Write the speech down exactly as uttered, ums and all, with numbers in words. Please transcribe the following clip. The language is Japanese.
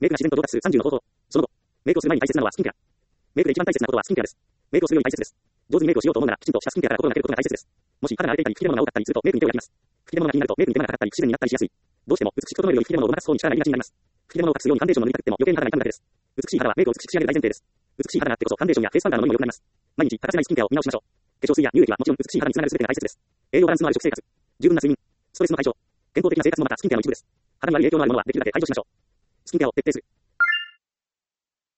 メイクが自然と上達するさんじゅうの方法。その後、メイクをする前に大切なのはスキンケア。メイクで一番大切なことはスキンケアです。メイクをするより大切です。上手にメイクをしようと思うなら、きちんとしたスキンケアから心がけることが大切です。もし肌が荒れていたり、吹き出物が多かったりすると、メイクに手を焼きます。吹き出物が気になると、メイクに手間がかかったり、不自然になったりしやすい。どうしても、美しく整えるより吹き出物をごまかす方に力が入りがちになります。吹き出物を隠すようにファンデーションを塗りたくても余計に肌が痛むだけです。美しい肌はメイクを美しく仕上げる大前提です。美しい肌があってこそファンデーションやフェイスパウダーのノリも良くなります。毎日欠かせないスキンケアを見直しましょう。化粧水や乳液はもちろん美しい肌につながる全てが大切です。栄養バランスのある食生活、十分な睡眠、ストレスの解消、健康的な生活もまたスキンケアの一部です。肌に悪い影響のあるものはできるだけ排除しましょう。スキンケアを徹底する。